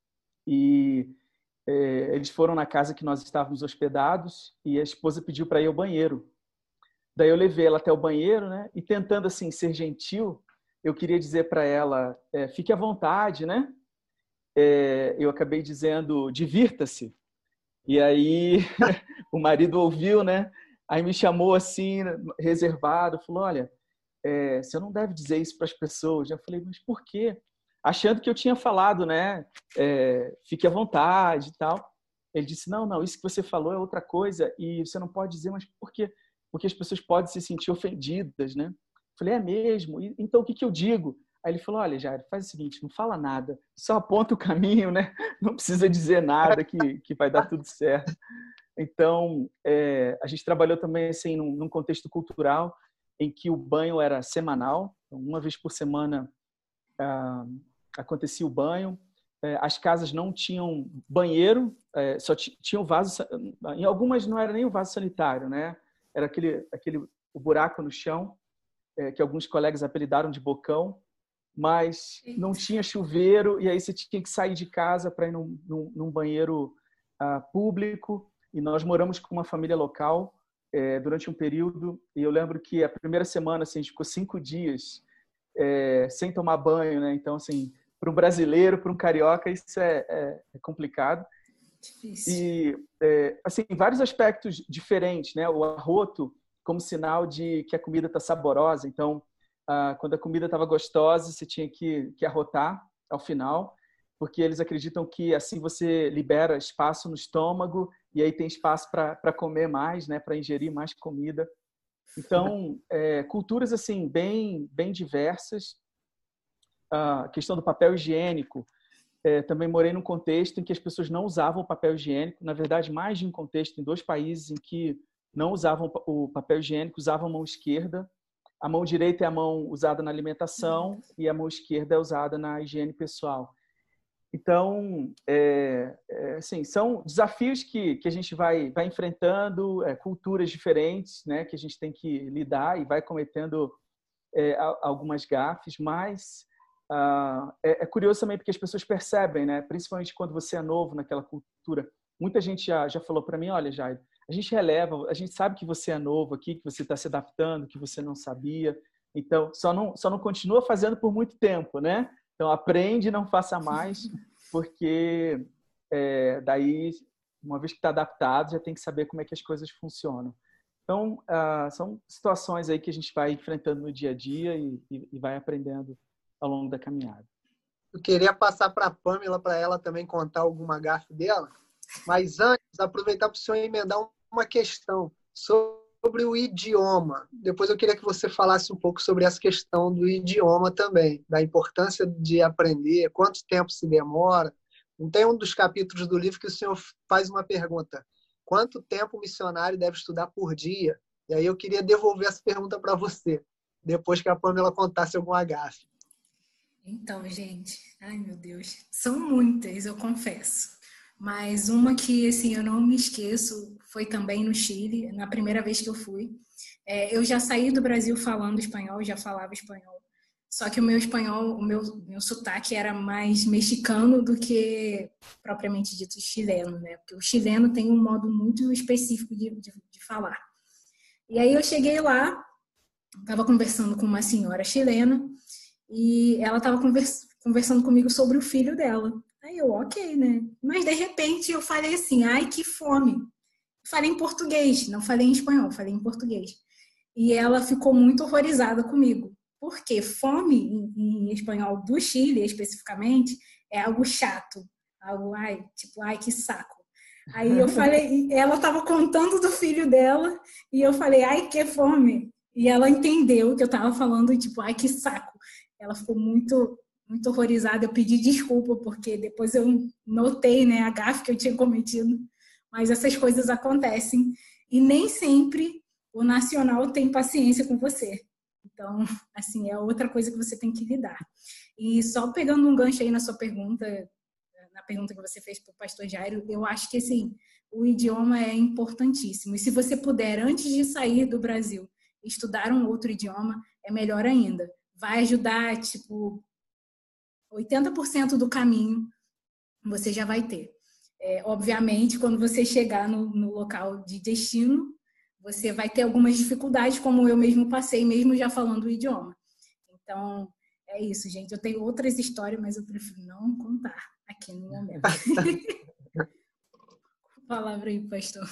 e eles foram na casa que nós estávamos hospedados, e a esposa pediu para ir ao banheiro. Daí eu levei ela até o banheiro, né? E tentando assim ser gentil, eu queria dizer para ela, fique à vontade, né? Eu acabei dizendo, divirta-se. E aí o marido ouviu, né? Aí me chamou assim, reservado, falou, olha, você não deve dizer isso para as pessoas. Eu falei, mas por quê? Achando que eu tinha falado, né? Fique à vontade e tal. Ele disse, não, isso que você falou é outra coisa e você não pode dizer, mas por quê? Porque as pessoas podem se sentir ofendidas, né? Eu falei, é mesmo? Então o que eu digo? Aí ele falou, olha, Jairo, faz o seguinte, não fala nada, só aponta o caminho, né? Não precisa dizer nada que vai dar tudo certo. Então, a gente trabalhou também assim, num contexto cultural em que o banho era semanal, uma vez por semana acontecia o banho. As casas não tinham banheiro, só tinham vaso, em algumas não era nem o vaso sanitário, né? Era o buraco no chão, que alguns colegas apelidaram de bocão, mas não tinha chuveiro, e aí você tinha que sair de casa para ir num banheiro público, e nós moramos com uma família local durante um período, e eu lembro que a primeira semana assim, a gente ficou 5 dias sem tomar banho, né? Então, assim, para um brasileiro, para um carioca, isso é complicado. Difícil. E, assim, vários aspectos diferentes, né? O arroto como sinal de que a comida está saborosa. Então, quando a comida estava gostosa, você tinha que arrotar ao final, porque eles acreditam que assim você libera espaço no estômago e aí tem espaço para comer mais, né? Para ingerir mais comida. Então, culturas assim bem diversas. A questão do papel higiênico. Também morei num contexto em que as pessoas não usavam papel higiênico. Na verdade, mais de um contexto, em 2 países em que não usavam o papel higiênico, usavam a mão esquerda. A mão direita é a mão usada na alimentação e a mão esquerda é usada na higiene pessoal. Então, assim, são desafios que a gente vai enfrentando, culturas diferentes, né, que a gente tem que lidar e vai cometendo algumas gafes, mas é curioso também porque as pessoas percebem, né, principalmente quando você é novo naquela cultura. Muita gente já falou para mim, olha, Jairo, a gente releva, a gente sabe que você é novo aqui, que você está se adaptando, que você não sabia, então só não continua fazendo por muito tempo, né? Então, aprende e não faça mais, porque daí, uma vez que está adaptado, já tem que saber como é que as coisas funcionam. Então, são situações aí que a gente vai enfrentando no dia a dia e vai aprendendo ao longo da caminhada. Eu queria passar para a Pamela, para ela também contar alguma gafe dela, mas antes, aproveitar para o senhor emendar uma questão sobre o idioma. Depois eu queria que você falasse um pouco sobre essa questão do idioma também, da importância de aprender, quanto tempo se demora. Tem um dos capítulos do livro que o senhor faz uma pergunta: quanto tempo o missionário deve estudar por dia? E aí eu queria devolver essa pergunta para você, depois que a Pamela contasse alguma gafe. Então, gente, ai meu Deus, são muitas, eu confesso. Mas uma que, assim, eu não me esqueço foi também no Chile, na primeira vez que eu fui. Eu já saí do Brasil falando espanhol, já falava espanhol. Só que o meu espanhol, o meu sotaque era mais mexicano do que propriamente dito chileno, né? Porque o chileno tem um modo muito específico de falar. E aí eu cheguei lá, estava conversando com uma senhora chilena e ela estava conversando comigo sobre o filho dela. Aí eu, ok, né? Mas de repente eu falei assim, ai, que fome. Falei em português, não falei em espanhol, falei em português. E ela ficou muito horrorizada comigo. Porque fome, em espanhol do Chile, especificamente, é algo chato. Algo, ai, que saco. Aí eu falei, ela estava contando do filho dela, e eu falei, ai, que fome. E ela entendeu que eu estava falando, tipo, ai, que saco. Ela ficou muito horrorizada. Eu pedi desculpa, porque depois eu notei, né, a gafe que eu tinha cometido. Mas essas coisas acontecem. e nem sempre o nacional tem paciência com você. Então, assim, é outra coisa que você tem que lidar. E só pegando um gancho aí na sua pergunta, na pergunta que você fez para o pastor Jairo, eu acho que, assim, o idioma é importantíssimo. E se você puder, antes de sair do Brasil, estudar um outro idioma, é melhor ainda. Vai ajudar, tipo, 80% do caminho você já vai ter. Obviamente, quando você chegar no local de destino, você vai ter algumas dificuldades, como eu mesmo passei, mesmo já falando o idioma. Então, é isso, gente. Eu tenho outras histórias, mas eu prefiro não contar aqui no momento. Palavra aí, pastor.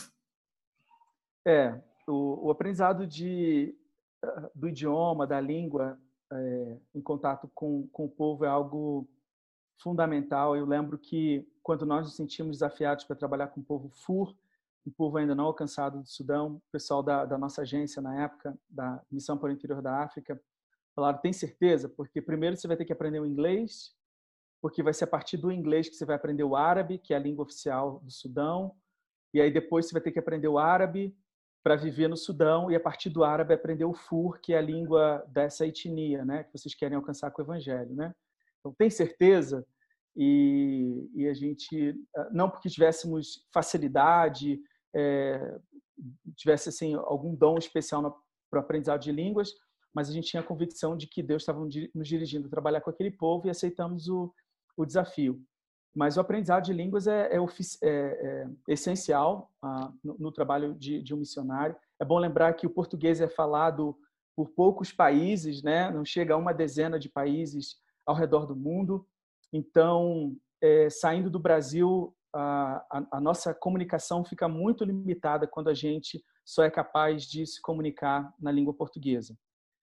O aprendizado do idioma, da língua, em contato com o povo é algo fundamental. Eu lembro que quando nós nos sentimos desafiados para trabalhar com o povo FUR, um povo ainda não alcançado do Sudão, o pessoal da nossa agência na época, da Missão para o Interior da África, falaram, tem certeza? Porque primeiro você vai ter que aprender o inglês, porque vai ser a partir do inglês que você vai aprender o árabe, que é a língua oficial do Sudão, e aí depois você vai ter que aprender o árabe para viver no Sudão, e a partir do árabe aprender o FUR, que é a língua dessa etnia, né, que vocês querem alcançar com o evangelho, né? Então, tem certeza? E a gente, não porque tivéssemos facilidade, tivesse assim, algum dom especial para o aprendizado de línguas, mas a gente tinha a convicção de que Deus estava nos dirigindo a trabalhar com aquele povo e aceitamos o desafio. Mas o aprendizado de línguas é essencial no trabalho de um missionário. É bom lembrar que o português é falado por poucos países, né? Não chega a uma dezena de países ao redor do mundo. Então, saindo do Brasil, a nossa comunicação fica muito limitada quando a gente só é capaz de se comunicar na língua portuguesa.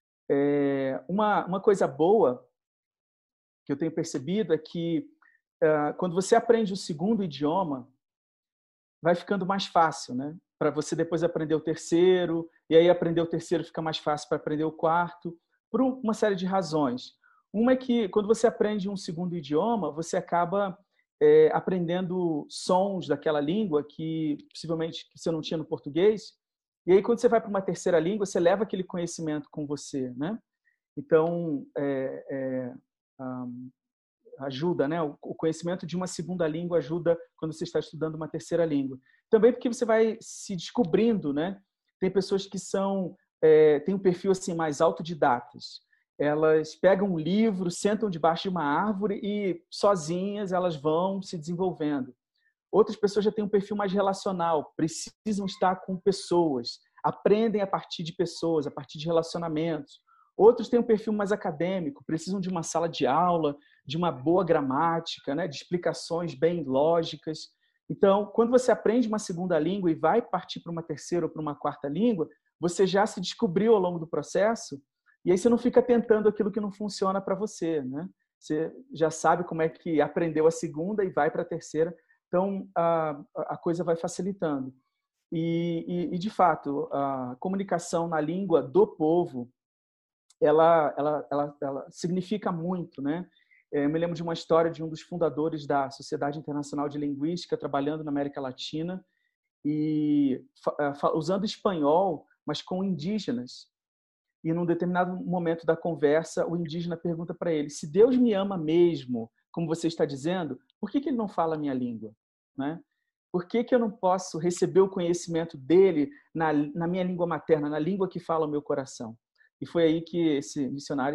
Uma coisa boa que eu tenho percebido é que quando você aprende o segundo idioma, vai ficando mais fácil, né? Para você depois aprender o terceiro, e aí aprender o terceiro fica mais fácil para aprender o quarto, por uma série de razões. Uma é que quando você aprende um segundo idioma, você acaba aprendendo sons daquela língua que possivelmente você não tinha no português, e aí quando você vai para uma terceira língua, você leva aquele conhecimento com você, né? Então, ajuda, né? O conhecimento de uma segunda língua ajuda quando você está estudando uma terceira língua. Também porque você vai se descobrindo, né? Tem pessoas que têm um perfil assim mais autodidatas. Elas pegam um livro, sentam debaixo de uma árvore e sozinhas elas vão se desenvolvendo. Outras pessoas já têm um perfil mais relacional, precisam estar com pessoas, aprendem a partir de pessoas, a partir de relacionamentos. Outros têm um perfil mais acadêmico, precisam de uma sala de aula, de uma boa gramática, né, de explicações bem lógicas. Então, quando você aprende uma segunda língua e vai partir para uma terceira ou para uma quarta língua, você já se descobriu ao longo do processo e aí você não fica tentando aquilo que não funciona para você, né? Você já sabe como é que aprendeu a segunda e vai para a terceira. Então, a coisa vai facilitando. E, de fato, a comunicação na língua do povo, ela significa muito, né? Eu me lembro de uma história de um dos fundadores da Sociedade Internacional de Linguística, trabalhando na América Latina, e usando espanhol, mas com indígenas. E num determinado momento da conversa, o indígena pergunta para ele, se Deus me ama mesmo, como você está dizendo, por que ele não fala a minha língua? Né? Por que eu não posso receber o conhecimento dele na minha língua materna, na língua que fala o meu coração? E foi aí que esse missionário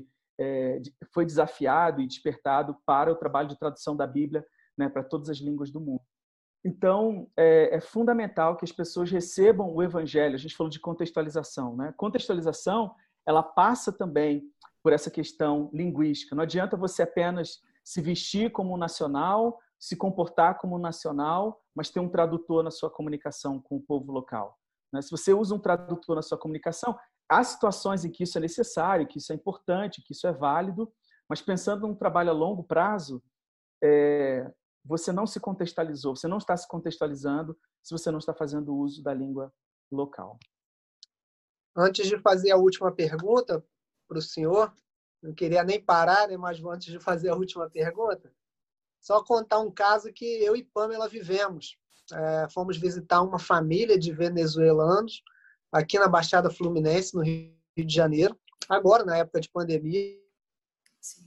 foi desafiado e despertado para o trabalho de tradução da Bíblia, né, para todas as línguas do mundo. Então, é fundamental que as pessoas recebam o evangelho. A gente falou de contextualização, né? Contextualização, ela passa também por essa questão linguística. Não adianta você apenas se vestir como um nacional, se comportar como um nacional, mas ter um tradutor na sua comunicação com o povo local. Se você usa um tradutor na sua comunicação, há situações em que isso é necessário, que isso é importante, que isso é válido, mas pensando num trabalho a longo prazo, você não se contextualizou, você não está se contextualizando se você não está fazendo uso da língua local. Antes de fazer a última pergunta para o senhor, não queria nem parar, né, mas antes de fazer a última pergunta, só contar um caso que eu e Pamela vivemos. fomos visitar uma família de venezuelanos aqui na Baixada Fluminense, no Rio de Janeiro, agora na época de pandemia. Sim.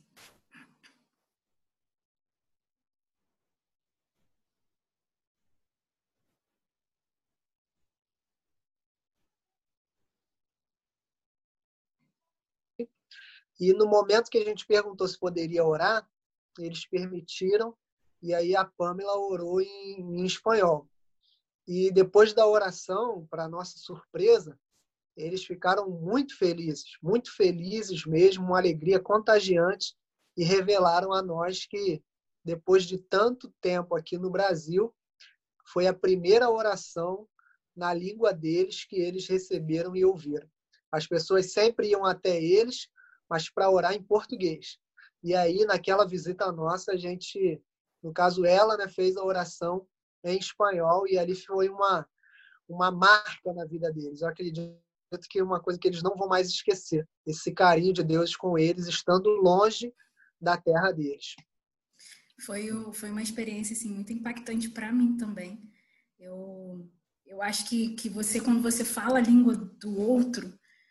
E no momento que a gente perguntou se poderia orar, eles permitiram, e aí a Pamela orou em espanhol. E depois da oração, para nossa surpresa, eles ficaram muito felizes mesmo, uma alegria contagiante, e revelaram a nós que, depois de tanto tempo aqui no Brasil, foi a primeira oração na língua deles que eles receberam e ouviram. As pessoas sempre iam até eles, mas para orar em português. E aí, naquela visita nossa, a gente, no caso ela, né, fez a oração em espanhol, e ali foi uma marca na vida deles. Eu acredito que é uma coisa que eles não vão mais esquecer, esse carinho de Deus com eles, estando longe da terra deles. Foi uma experiência assim, muito impactante para mim também. Eu acho que você, quando você fala a língua do outro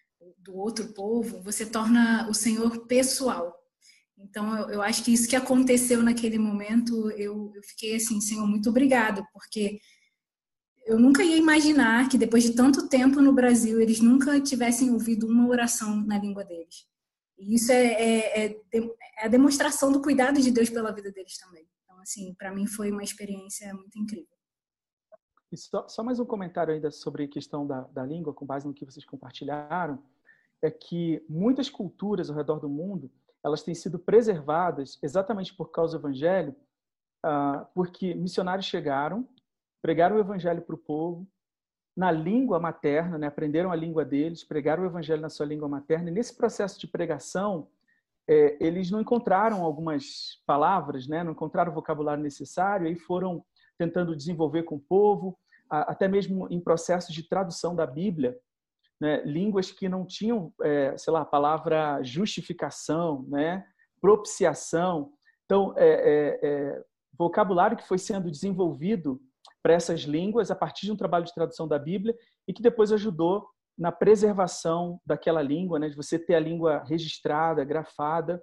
povo, você torna o Senhor pessoal. Então, eu acho que isso que aconteceu naquele momento, eu fiquei assim, Senhor, muito obrigado, porque eu nunca ia imaginar que depois de tanto tempo no Brasil, eles nunca tivessem ouvido uma oração na língua deles. E isso é a demonstração do cuidado de Deus pela vida deles também. Então, assim, para mim foi uma experiência muito incrível. E só mais um comentário ainda sobre a questão da língua, com base no que vocês compartilharam, é que muitas culturas ao redor do mundo, elas têm sido preservadas exatamente por causa do Evangelho, porque missionários chegaram, pregaram o Evangelho para o povo, na língua materna, né? Aprenderam a língua deles, pregaram o Evangelho na sua língua materna, e nesse processo de pregação, eles não encontraram algumas palavras, né? Não encontraram o vocabulário necessário, e foram tentando desenvolver com o povo, até mesmo em processos de tradução da Bíblia, né? Línguas que não tinham, sei lá, a palavra justificação, né? Propiciação. Então, vocabulário que foi sendo desenvolvido para essas línguas a partir de um trabalho de tradução da Bíblia, e que depois ajudou na preservação daquela língua, né? De você ter a língua registrada, grafada,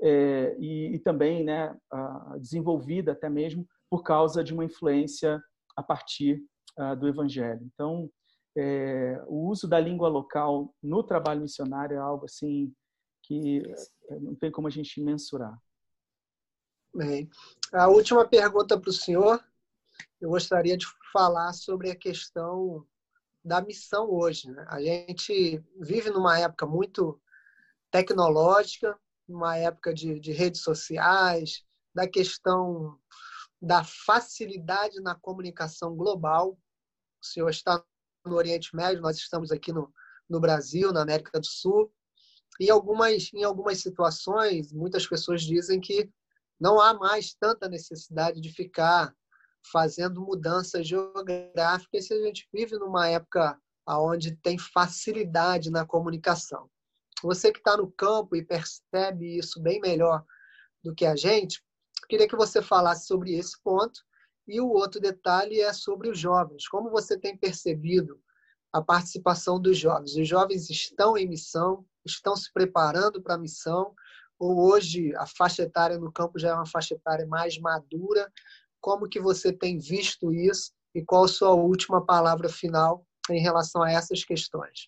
e também, né, desenvolvida até mesmo por causa de uma influência a partir do Evangelho. Então, o uso da língua local no trabalho missionário é algo assim que não tem como a gente mensurar. Bem, a última pergunta para o senhor, eu gostaria de falar sobre a questão da missão hoje, né? A gente vive numa época muito tecnológica, numa época de redes sociais, da questão da facilidade na comunicação global. O senhor está no Oriente Médio, nós estamos aqui no Brasil, na América do Sul, e em algumas situações, muitas pessoas dizem que não há mais tanta necessidade de ficar fazendo mudanças geográficas se a gente vive numa época onde tem facilidade na comunicação. Você que está no campo e percebe isso bem melhor do que a gente, queria que você falasse sobre esse ponto. E o outro detalhe é sobre os jovens. Como você tem percebido a participação dos jovens? Os jovens estão em missão, estão se preparando para a missão, ou hoje a faixa etária no campo já é uma faixa etária mais madura? Como que você tem visto isso e qual a sua última palavra final em relação a essas questões?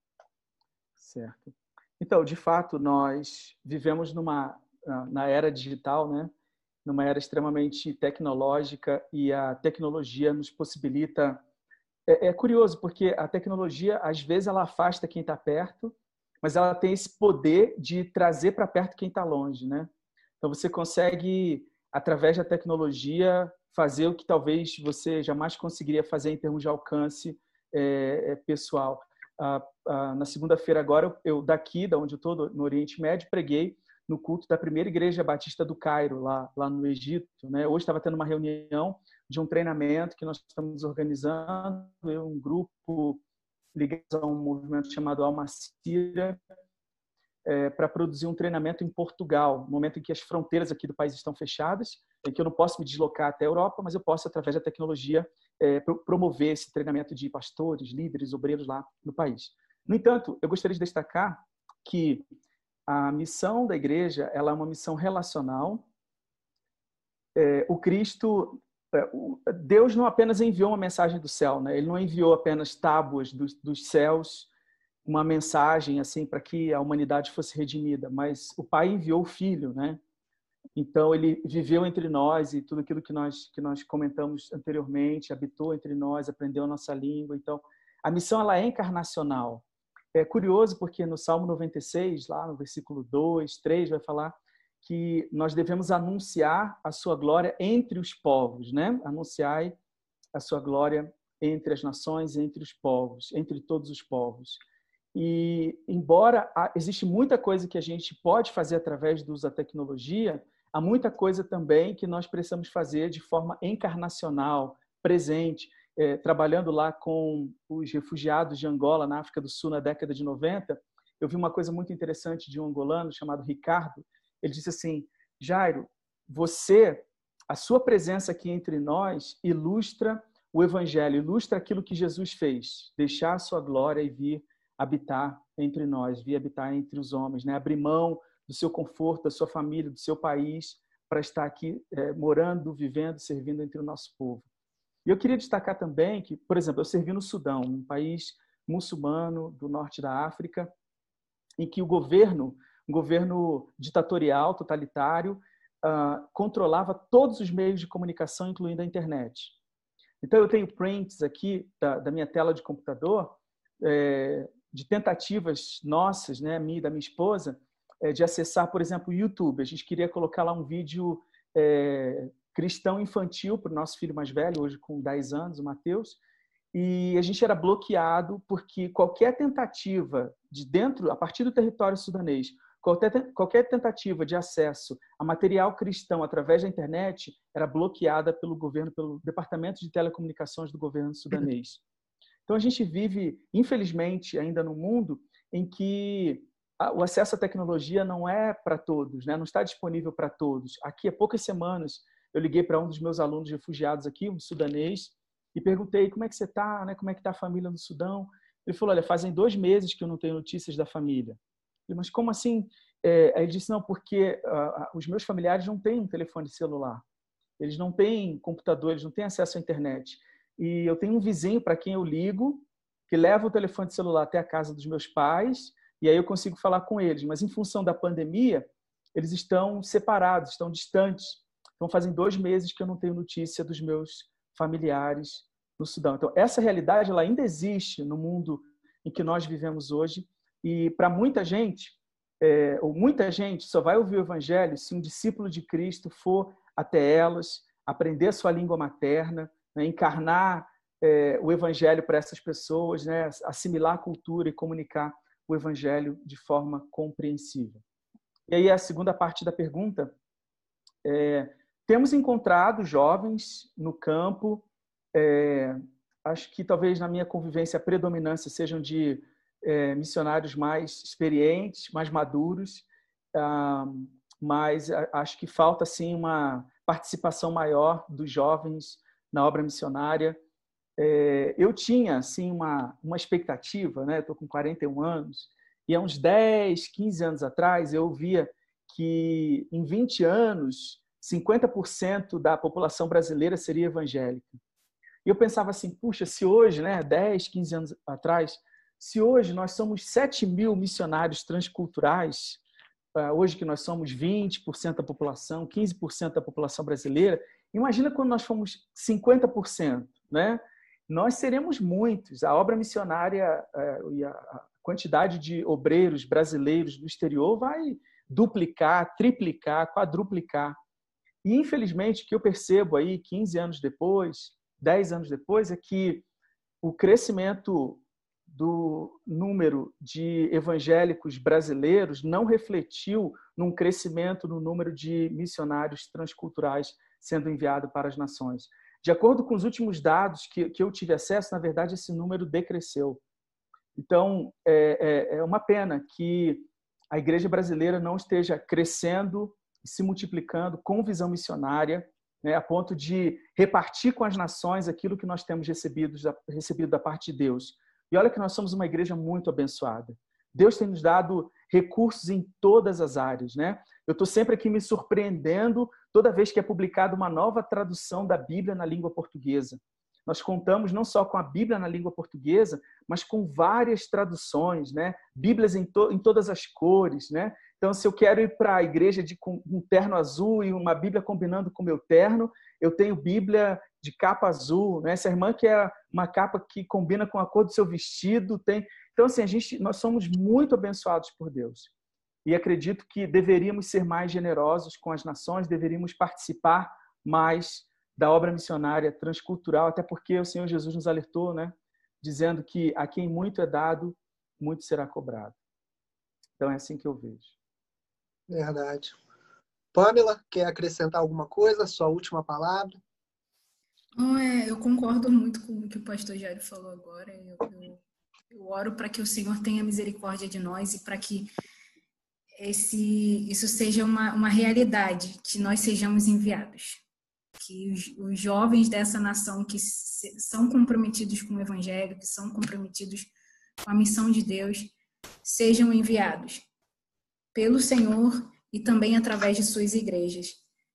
Certo. Então, de fato, nós vivemos na era digital, né? Numa era extremamente tecnológica, e a tecnologia nos possibilita... É curioso, porque a tecnologia, às vezes, ela afasta quem está perto, mas ela tem esse poder de trazer para perto quem está longe, né? Então, você consegue, através da tecnologia, fazer o que talvez você jamais conseguiria fazer em termos de alcance pessoal. Na segunda-feira agora, eu daqui, da onde eu estou, no Oriente Médio, preguei no culto da primeira igreja batista do Cairo, lá no Egito, né? Hoje estava tendo uma reunião de um treinamento que nós estamos organizando, um grupo ligado a um movimento chamado Al-Masira, para produzir um treinamento em Portugal, no momento em que as fronteiras aqui do país estão fechadas, que eu não posso me deslocar até a Europa, mas eu posso, através da tecnologia, promover esse treinamento de pastores, líderes, obreiros lá no país. No entanto, eu gostaria de destacar que a missão da igreja, ela é uma missão relacional. Deus não apenas enviou uma mensagem do céu, né? Ele não enviou apenas tábuas dos céus, uma mensagem assim para que a humanidade fosse redimida, mas o Pai enviou o Filho, né? Então ele viveu entre nós e tudo aquilo que nós comentamos anteriormente, habitou entre nós, aprendeu a nossa língua. Então a missão ela é encarnacional. É curioso porque no Salmo 96, lá no versículo 2, 3, vai falar que nós devemos anunciar a sua glória entre os povos, né? Anunciai a sua glória entre as nações, entre os povos, entre todos os povos. E, embora existe muita coisa que a gente pode fazer através do uso da tecnologia, há muita coisa também que nós precisamos fazer de forma encarnacional, presente. Trabalhando lá com os refugiados de Angola, na África do Sul, na década de 90, eu vi uma coisa muito interessante de um angolano chamado Ricardo. Ele disse assim: Jairo, a sua presença aqui entre nós ilustra o Evangelho, ilustra aquilo que Jesus fez, deixar a sua glória e vir habitar entre nós, vir habitar entre os homens, né? Abrir mão do seu conforto, da sua família, do seu país, para estar aqui morando, vivendo, servindo entre o nosso povo. E eu queria destacar também que, por exemplo, eu servi no Sudão, um país muçulmano do norte da África, em que o governo, um governo ditatorial, totalitário, controlava todos os meios de comunicação, incluindo a internet. Então, eu tenho prints aqui da minha tela de computador, de tentativas nossas, né, minha e da minha esposa, de acessar, por exemplo, o YouTube. A gente queria colocar lá um vídeo cristão infantil para o nosso filho mais velho, hoje com 10 anos, o Mateus, e a gente era bloqueado porque qualquer tentativa de dentro, a partir do território sudanês, qualquer tentativa de acesso a material cristão através da internet era bloqueada pelo governo, pelo Departamento de Telecomunicações do governo sudanês. Então a gente vive, infelizmente, ainda num mundo em que o acesso à tecnologia não é para todos, né? Não está disponível para todos. Aqui, há poucas semanas, eu liguei para um dos meus alunos refugiados aqui, um sudanês, e perguntei: como é que você está, né? Como é que está a família no Sudão? Ele falou: olha, fazem 2 meses que eu não tenho notícias da família. Eu falei: mas como assim? Aí ele disse: não, porque os meus familiares não têm um telefone celular, eles não têm computador, eles não têm acesso à internet. E eu tenho um vizinho para quem eu ligo, que leva o telefone celular até a casa dos meus pais, e aí eu consigo falar com eles. Mas em função da pandemia, eles estão separados, estão distantes. Então fazem 2 meses que eu não tenho notícia dos meus familiares no Sudão. Então essa realidade ela ainda existe no mundo em que nós vivemos hoje. E para muita gente, muita gente só vai ouvir o Evangelho se um discípulo de Cristo for até elas, aprender a sua língua materna, né, encarnar o Evangelho para essas pessoas, né, assimilar a cultura e comunicar o Evangelho de forma compreensível. E aí a segunda parte da pergunta temos encontrado jovens no campo, acho que talvez na minha convivência a predominância sejam de missionários mais experientes, mais maduros, mas acho que falta sim uma participação maior dos jovens na obra missionária. Eu tinha assim uma expectativa, né? Estou com 41 anos, e há uns 10, 15 anos atrás eu via que em 20 anos 50% da população brasileira seria evangélica. E eu pensava assim: puxa, se hoje, né, 10, 15 anos atrás, se hoje nós somos 7.000 missionários transculturais, hoje que nós somos 20% da população, 15% da população brasileira, imagina quando nós fomos 50%, né? Nós seremos muitos. A obra missionária e a quantidade de obreiros brasileiros do exterior vai duplicar, triplicar, quadruplicar. E, infelizmente, o que eu percebo aí 15 anos depois, 10 anos depois, é que o crescimento do número de evangélicos brasileiros não refletiu num crescimento no número de missionários transculturais sendo enviado para as nações. De acordo com os últimos dados que eu tive acesso, na verdade, esse número decresceu. Então, é uma pena que a igreja brasileira não esteja crescendo e se multiplicando com visão missionária, né, a ponto de repartir com as nações aquilo que nós temos recebido da parte de Deus. E olha que nós somos uma igreja muito abençoada. Deus tem nos dado recursos em todas as áreas, né? Eu estou sempre aqui me surpreendendo toda vez que é publicada uma nova tradução da Bíblia na língua portuguesa. Nós contamos não só com a Bíblia na língua portuguesa, mas com várias traduções, né? Bíblias em todas as cores, né? Então, se eu quero ir para a igreja com um terno azul e uma Bíblia combinando com o meu terno, eu tenho Bíblia de capa azul, né? Essa irmã quer uma capa que combina com a cor do seu vestido, tem... Então, assim, nós somos muito abençoados por Deus. E acredito que deveríamos ser mais generosos com as nações, deveríamos participar mais da obra missionária transcultural, até porque o Senhor Jesus nos alertou, né? Dizendo que a quem muito é dado, muito será cobrado. Então, é assim que eu vejo. Verdade. Pamela, quer acrescentar alguma coisa? Sua última palavra? Eu concordo muito com o que o pastor Jairo falou agora. Eu oro para que o Senhor tenha misericórdia de nós e para que isso seja uma realidade, que nós sejamos enviados. Que os jovens dessa nação que são comprometidos com o Evangelho, que são comprometidos com a missão de Deus, sejam enviados pelo Senhor e também através de suas igrejas.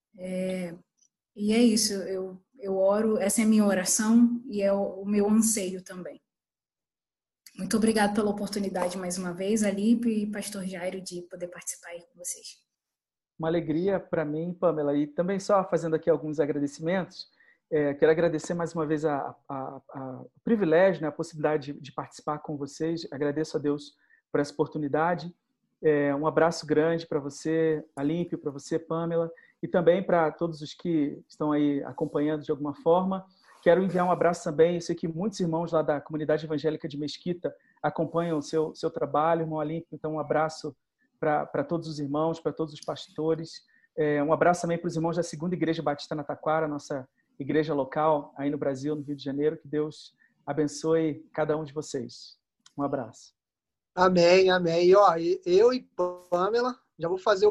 E é isso, eu oro, essa é a minha oração e é o meu anseio também. Muito obrigada pela oportunidade mais uma vez, Alipe e pastor Jairo, de poder participar aí com vocês. Uma alegria para mim, Pamela, e também só fazendo aqui alguns agradecimentos. Quero agradecer mais uma vez o privilégio, né, a possibilidade de participar com vocês. Agradeço a Deus por essa oportunidade. Um abraço grande para você, Alipe, para você, Pamela, e também para todos os que estão aí acompanhando de alguma forma. Quero enviar um abraço também. Eu sei que muitos irmãos lá da comunidade evangélica de Mesquita acompanham o seu trabalho, irmão Alipe. Então, um abraço para todos os irmãos, para todos os pastores. Um abraço também para os irmãos da Segunda Igreja Batista na Taquara, nossa igreja local aí no Brasil, no Rio de Janeiro. Que Deus abençoe cada um de vocês. Um abraço. Amém, amém. E eu e Pamela já vou fazer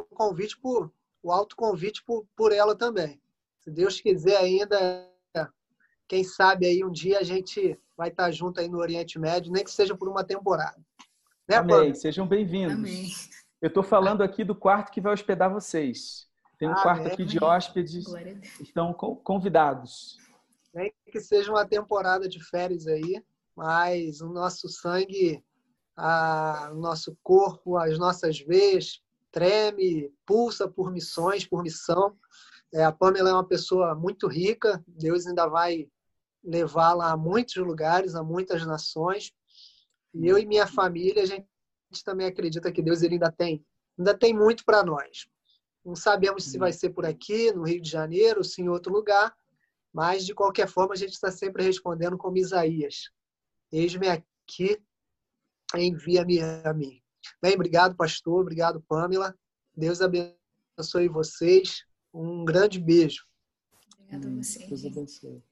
o autoconvite por ela também. Se Deus quiser ainda, quem sabe aí um dia a gente vai estar junto aí no Oriente Médio, nem que seja por uma temporada. Né, amém. Pamela? Sejam bem-vindos. Amém. Eu estou falando aqui do quarto que vai hospedar vocês. Tem um quarto aqui de hóspedes, estão convidados. Nem que seja uma temporada de férias aí, mas o nosso sangue, o nosso corpo, as nossas veias treme, pulsa por missões, por missão. A Pamela é uma pessoa muito rica, Deus ainda vai levá-la a muitos lugares, a muitas nações. E eu e minha família, a gente também acredita que Deus ele ainda tem muito para nós. Não sabemos se vai ser por aqui, no Rio de Janeiro, ou se em outro lugar, mas de qualquer forma a gente está sempre respondendo como Isaías. Eis-me aqui, envia-me a mim. Bem, obrigado, pastor, obrigado, Pamela. Deus abençoe vocês. Um grande beijo. Obrigada a vocês. Deus abençoe.